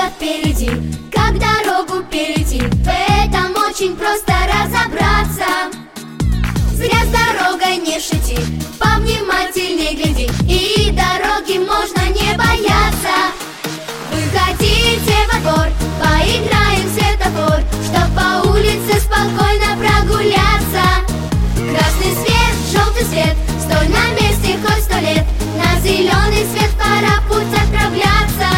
дорога впереди, как дорогу перейти? В этом очень просто разобраться. Зря с дорогой не шути, повнимательней гляди, и дороги можно не бояться. Выходите во двор, поиграем в светофор, чтоб по улице спокойно прогуляться. Красный свет, желтый свет, стой на месте хоть 100 лет. На зеленый свет пора в путь отправляться.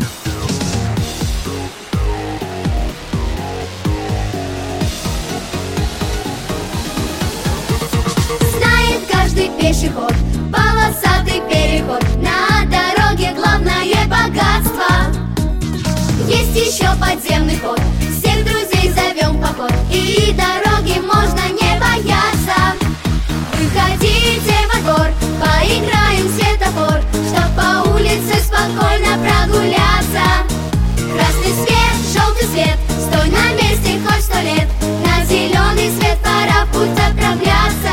Знает каждый пешеход полосатый переход. На дороге главное богатство. Есть еще подземный ход, всех друзей зовем в поход, и дороги можно не бояться. Выходите во двор, поиграем в светофор, чтоб по улице спокойно прогуляться. Красный свет, желтый свет, стой на месте хоть 100 лет. На зеленый свет пора в путь отправляться.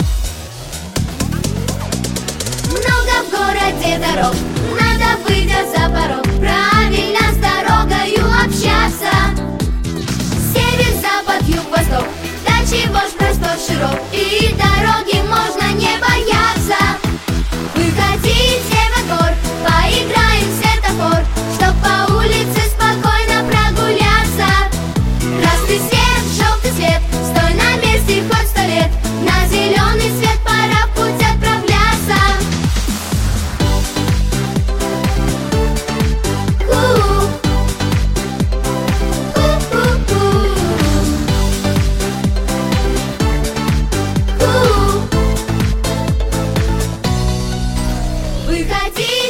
Много в городе дорог, надо, выйдя за порог, правильно с дорогою общаться. Север, запад, юг, восток, да чего ж простор широк, и дороги можно не бояться. Выходите во двор, поиграем в светофор, чтоб по улице спокойно прогуляться. Красный свет, желтый свет, стой на месте хоть 100 лет. На зеленый свет пора в путь отправляться. Выходи